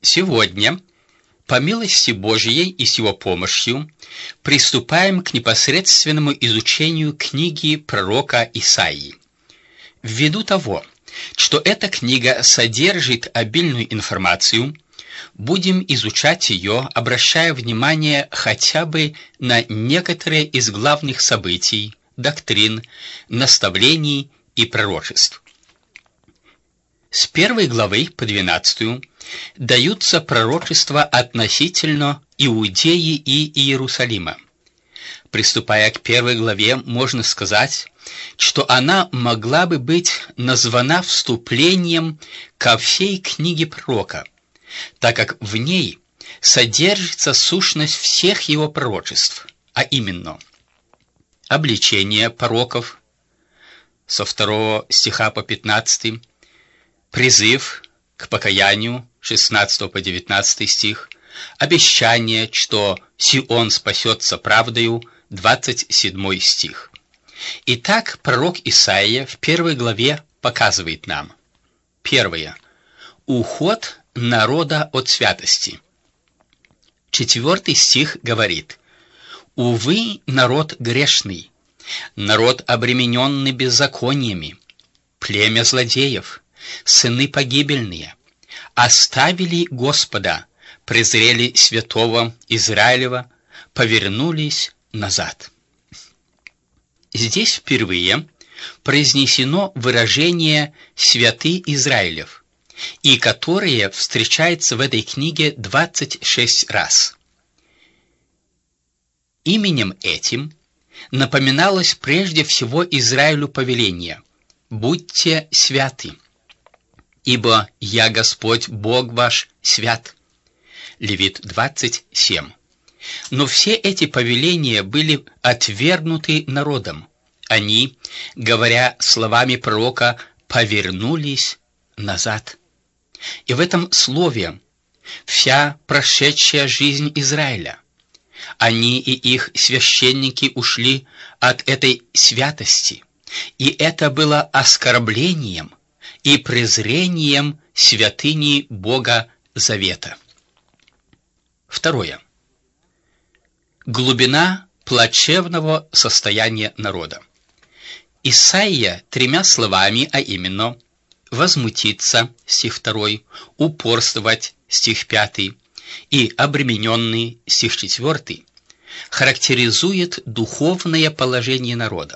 Сегодня, по милости Божией и с Его помощью, приступаем к непосредственному изучению книги пророка Исаии. Ввиду того, что эта книга содержит обильную информацию, будем изучать ее, обращая внимание хотя бы на некоторые из главных событий, доктрин, наставлений и пророчеств. С 1 главы по 12 даются пророчества относительно Иудеи и Иерусалима. Приступая к 1 главе, можно сказать, что она могла бы быть названа вступлением ко всей книге пророка, так как в ней содержится сущность всех его пророчеств, а именно обличение пророков со 2 стиха по 15, призыв к покаянию 16 по 19 стих, обещание, что Сион спасется правдою 27 стих. Итак, пророк Исаия в 1 главе показывает нам: первое. Уход народа от святости. 4 стих говорит: «Увы, народ грешный, народ, обремененный беззакониями, племя злодеев, сыны погибельные, оставили Господа, презрели святого Израилева, повернулись назад». Здесь впервые произнесено выражение «святы Израилев», и которое встречается в этой книге 26 раз. Именем этим напоминалось прежде всего Израилю повеление: «Будьте святы, ибо я Господь Бог ваш свят». Левит 27. Но все эти повеления были отвергнуты народом. Они, говоря словами пророка, повернулись назад. И в этом слове вся прошедшая жизнь Израиля. Они и их священники ушли от этой святости, и это было оскорблением и презрением святыни Бога Завета. Второе. Глубина плачевного состояния народа. Исаия 3 словами, а именно «возмутиться» стих 2, «упорствовать» стих 5 и «обремененный» стих 4, характеризует духовное положение народа.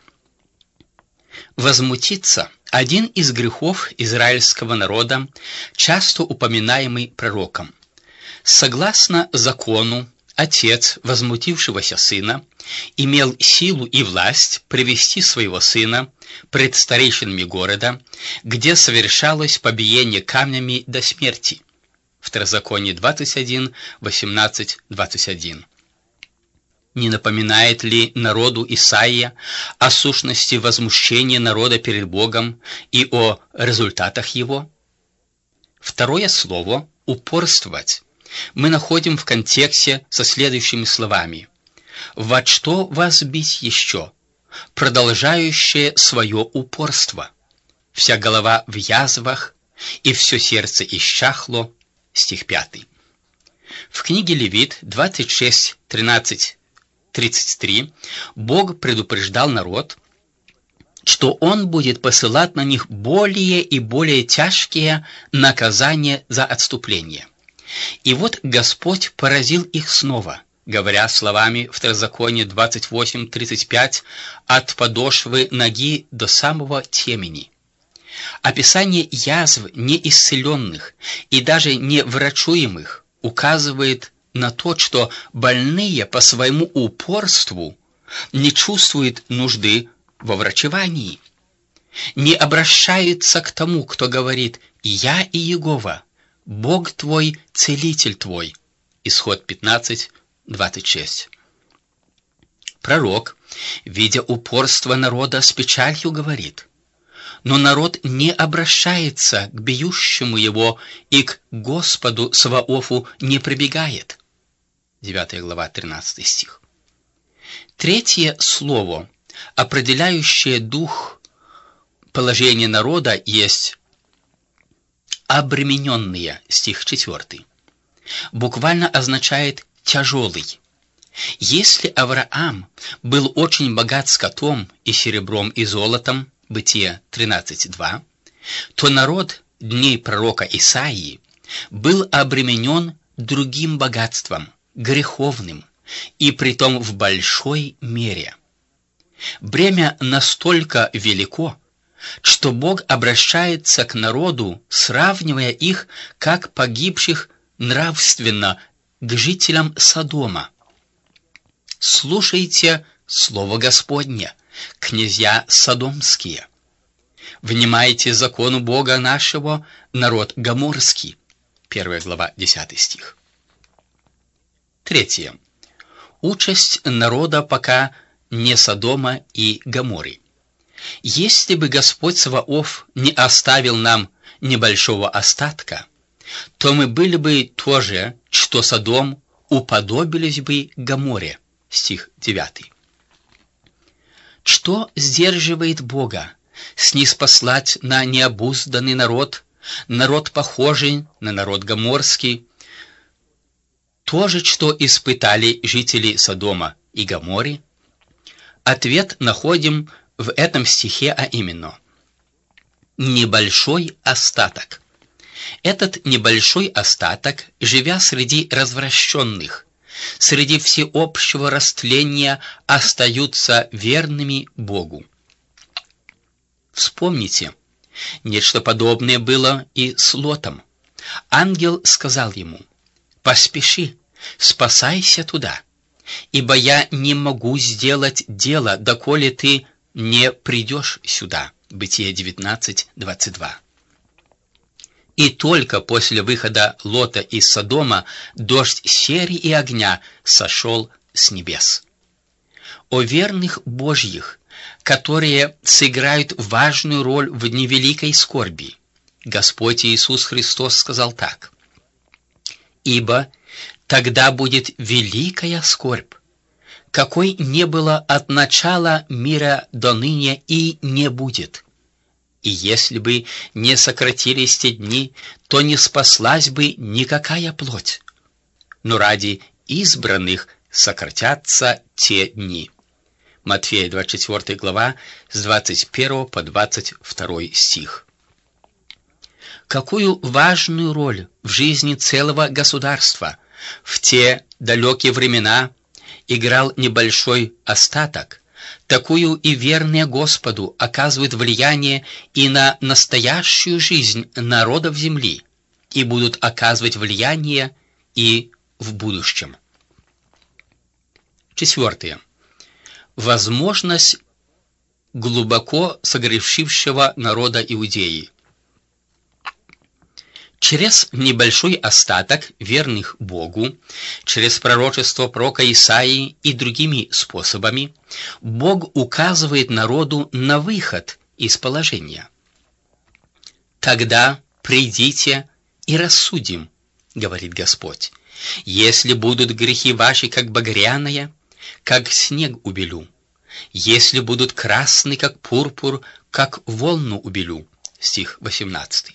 Возмутиться – один из грехов израильского народа, часто упоминаемый пророком. Согласно закону, отец возмутившегося сына имел силу и власть привести своего сына пред старейшинами города, где совершалось побиение камнями до смерти. Второзаконие 21, 18, 21. Не напоминает ли народу Исаия о сущности возмущения народа перед Богом и о результатах его? Второе слово «упорствовать» мы находим в контексте со следующими словами: «Во что вас бить еще, продолжающее свое упорство? Вся голова в язвах, и все сердце исчахло». Стих 5. В книге Левит 26, 13, 33 Бог предупреждал народ, что Он будет посылать на них более и более тяжкие наказания за отступление. И вот Господь поразил их снова, говоря словами Второзакония 28:35: «от подошвы ноги до самого темени». Описание язв неисцеленных и даже неврачуемых указывает на то, что больные по своему упорству не чувствуют нужды во врачевании, не обращаются к тому, кто говорит: «Я Иегова, Бог твой, целитель твой». Исход 15:26. Пророк, видя упорство народа, с печалью говорит: «Но народ не обращается к бьющему его и к Господу Саваофу не прибегает». 9 глава, 13 стих. Третье слово, определяющее дух положения народа, есть обремененные, стих 4, буквально означает «тяжелый». Если Авраам был очень богат скотом и серебром и золотом, Бытие 13:2, то народ дней пророка Исаии был обременен другим богатством, греховным, и притом в большой мере. Бремя настолько велико, что Бог обращается к народу, сравнивая их, как погибших нравственно, к жителям Содома. «Слушайте слово Господне, князья содомские. Внимайте закону Бога нашего, народ гоморский». 1 глава, 10 стих. 3. Участь народа пока не Содома и Гоморы. Если бы Господь Саваоф не оставил нам небольшого остатка, то мы были бы то же, что Содом, уподобились бы Гоморе. Стих 9. Что сдерживает Бога снизпослать на необузданный народ, народ, похожий на народ гоморский, то же, что испытали жители Содома и Гоморы? Ответ находим в этом стихе, а именно небольшой остаток. Этот небольшой остаток, живя среди развращенных, среди всеобщего растления, остаются верными Богу. Вспомните, нечто подобное было и с Лотом. Ангел сказал ему: «Поспеши, спасайся туда, ибо я не могу сделать дело, доколе ты не придешь сюда». Бытие 19:22. И только после выхода Лота из Содома дождь серы и огня сошел с небес. О верных Божьих, которые сыграют важную роль в дни великой скорби, Господь Иисус Христос сказал так: «Ибо тогда будет великая скорбь, какой не было от начала мира до ныне и не будет. И если бы не сократились те дни, то не спаслась бы никакая плоть. Но ради избранных сократятся те дни». Матфея 24 глава, с 21 по 22 стих. Какую важную роль в жизни целого государства в те далекие времена играл небольшой остаток, такую и верные Господу оказывают влияние и на настоящую жизнь народов земли, и будут оказывать влияние и в будущем. 4. Возможность глубоко согрешившего народа Иудеи. Через небольшой остаток верных Богу, через пророчество пророка Исаии и другими способами, Бог указывает народу на выход из положения. «Тогда придите и рассудим, — говорит Господь, — если будут грехи ваши, как багряная, как снег убелю, если будут красны, как пурпур, как волну убелю». Стих 18.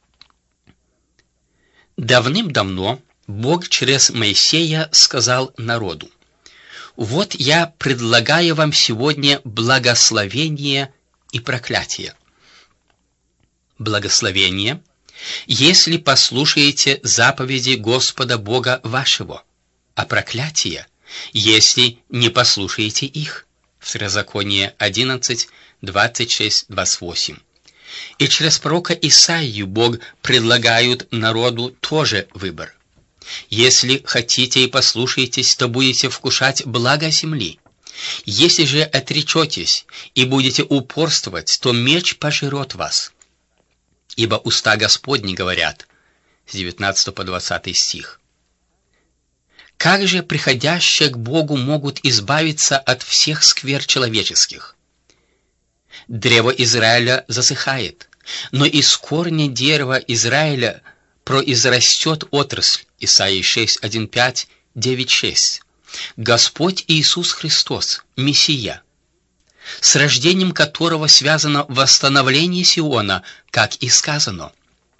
Давным-давно Бог через Моисея сказал народу: «Вот я предлагаю вам сегодня благословение и проклятие. Благословение, если послушаете заповеди Господа Бога вашего, а проклятие, если не послушаете их». Второзаконие 11, 26, 28. И через пророка Исаию Бог предлагает народу тоже выбор. «Если хотите и послушаетесь, то будете вкушать благо земли. Если же отречетесь и будете упорствовать, то меч пожрет вас. Ибо уста Господни говорят». С 19 по 20 стих. Как же приходящие к Богу могут избавиться от всех сквер человеческих? Древо Израиля засыхает, но из корня дерева Израиля произрастет отрасль. Исаии 6, 1, 5, 9, 6. Господь Иисус Христос, Мессия, с рождением которого связано восстановление Сиона, как и сказано: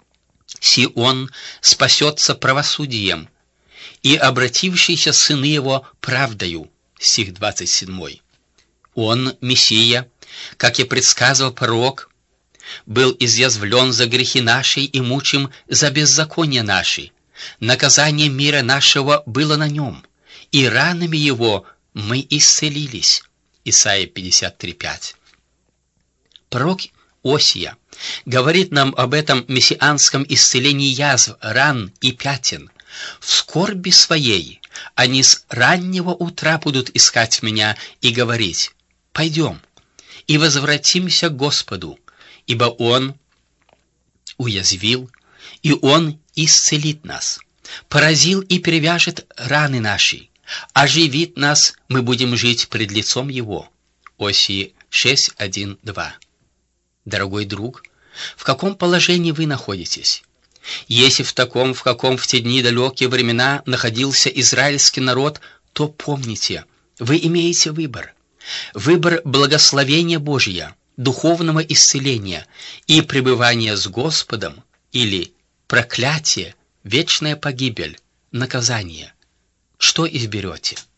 Сион спасется правосудием, и обратившиеся сыны его правдою». Стих 27. Он, Мессия, как и предсказывал пророк, был изъязвлен за грехи наши и мучим за беззаконие наши. Наказание мира нашего было на нем, и ранами его мы исцелились. Исайя 53:5. Пророк Осия говорит нам об этом мессианском исцелении язв, ран и пятен. «В скорби своей они с раннего утра будут искать меня и говорить: пойдем и возвратимся к Господу, ибо Он уязвил, и Он исцелит нас, поразил и перевяжет раны наши, оживит нас, мы будем жить пред лицом Его». Осии 6:1-2. Дорогой друг, в каком положении вы находитесь? Если в таком, в каком в те дни далекие времена находился израильский народ, то помните, вы имеете выбор. Выбор благословения Божия, духовного исцеления и пребывания с Господом, или проклятие, вечная погибель, наказание. Что изберете?